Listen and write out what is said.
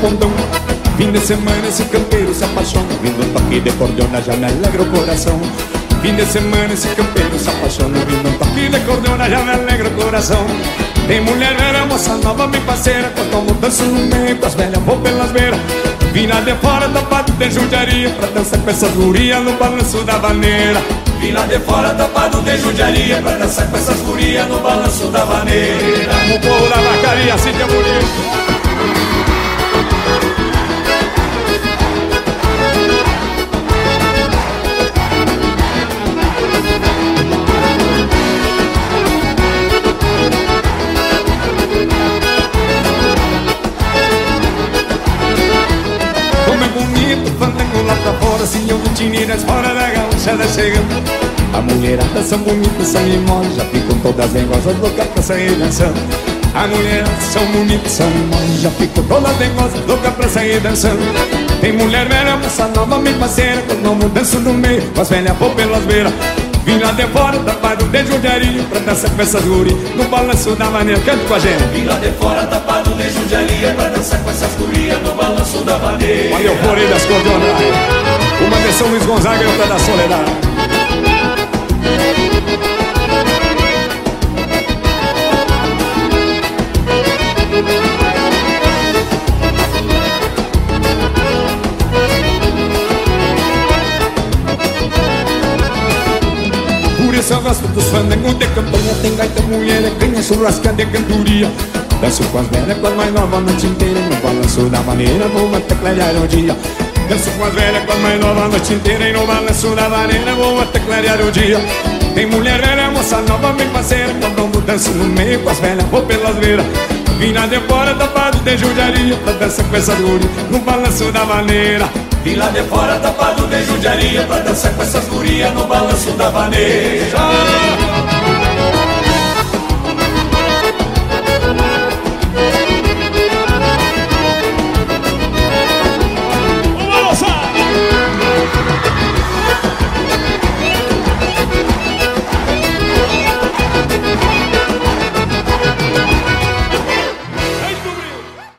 condão. Fim de semana esse campeiro se apaixona, vindo um toque de cordiona já me alegra o coração. Fim de semana esse campeiro se apaixona, vindo um toque de cordiona já me alegra o coração. Tem mulher velha, moça nova, bem parceira, quando eu danço no meio, com as velhas vou pelas beiras. Vim lá de fora, tapado de judiaria, pra dançar com essas gurias no balanço da vaneira. Vim lá de fora, tapado de judiaria, pra dançar com essas gurias no balanço da vaneira. O povo da vacaria, assim que é bonito. Lá pra fora, assim eu vou tiniras fora da gaúchada chegando. A mulherada são bonitas, são mimosas, já ficam todas negosas, loucas pra sair dançando. A mulherada são bonitas, são mimosas, já ficam todas negosas, loucas pra sair dançando. Tem mulher velha, moça nova, bem parceira, quando eu danço no meio, com as velhas vou pelas beiras. Vim lá de fora, tapado de judiaria, pra dançar com essas gurias no balanço da vaneira. Canta com a gente. Vim lá de fora, tapado de judiaria, pra dançar com essas gurias no balanço da vaneira. Olha o fone das cordionas, uma de São Luís Gonzaga e outra da Soledade. Por isso eu gosto dos fandangos de campanha. Tem gaita, mulher, é canha, churrasca de cantoria. Danço com as velhas, com as mais novas a noite inteira. No balanço da maneira vou até clarear o dia. Danço com as velhas, com as mais novas a noite inteira. E no balanço da maneira vou até clarear o dia. Tem mulher velha, moça nova, bem parceira, quando eu danço no meio com as velhas vou pelas beiras. Vim lá de fora, tapado de judiaria, pra dançar com essas gurias no balanço da vaneira. Vim lá de fora, tapado de judiaria, pra dançar com essas gurias no balanço da vaneira.